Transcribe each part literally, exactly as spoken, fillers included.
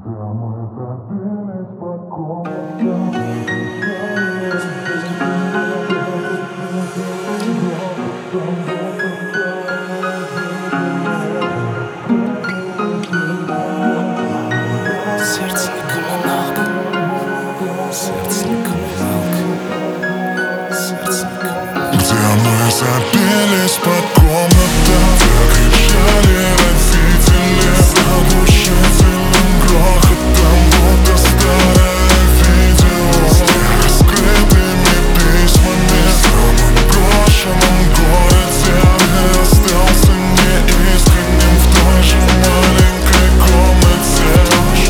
Сердце не коммуналка, сердце не коммуналка, сердце не коммуналка. Где мы забились под комнатам, где кричали родители с оглушительным грохотом, будто старое видео с нераскрытыми письмами. В самом брошенном городе я остался неискренним в той же маленькой комнате.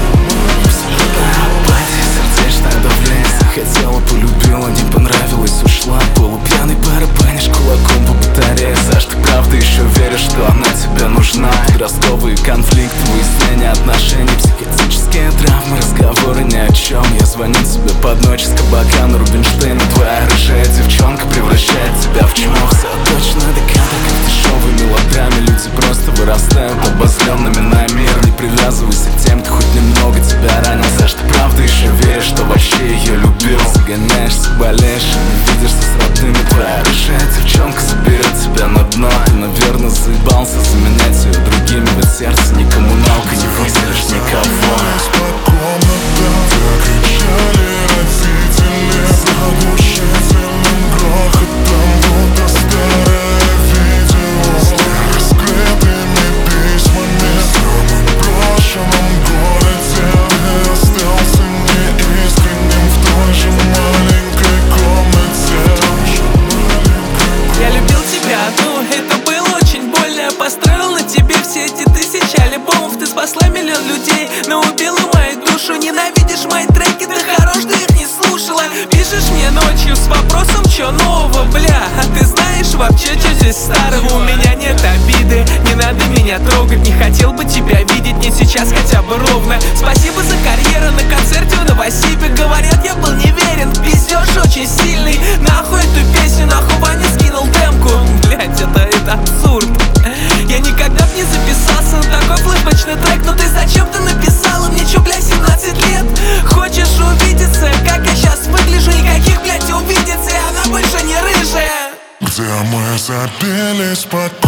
Сердечное давление, захотела, полюбила, не понравилось, ушла. Полупьяный барабанишь кулаком по батарее. Саш, ты правда еще веришь, что она тебе нужна? Подростковые конфликты, выяснение отношений, психотические травмы, разговоры ни о чем. Я звоню тебе под ночь с кабака на Рубинштейна. Твоя рыжая девчонка превращает тебя в чмо. Все точно до кадра, как в дешевой мелодраме. Люди просто вырастают обозленными на мир. Не привязывайся к тем, кто хоть немного тебя ранил. Саш, ты правда еще веришь, что вообще ее любил? Загоняешься, болеешь и не видишься с родными. Твоя рыжая девчонка заберет тебя на дно. Ты, наверное, заебался заменять ее другими. Ведь сердце не коммуналка, не выселишь никого. Построил на тебе все эти тысячи альбомов. Ты спасла миллион людей, но убила мою душу. Ненавидишь мои треки, ты хорош, ты их не слушала. Пишешь мне ночью с вопросом, чё нового, бля. А ты знаешь вообще, чё здесь старого? У меня нет обиды, не надо меня трогать. Не хотел бы тебя видеть, не сейчас хотя бы ровно. Спасибо за карьеру на концерте в Новосибе. Говорят, я был неверен, пиздёж очень сильный. Нахуй эту песню, нахуй Ваня скинул демку. Блять, это, это абсурд. Я никогда б не записался на такой флешбэчный трек. Но ты зачем-то написала мне, чё, бля, семнадцать лет? Хочешь увидеться, как я сейчас выгляжу? Никаких, блядь, увидеться, и она больше не рыжая. Где мы забились под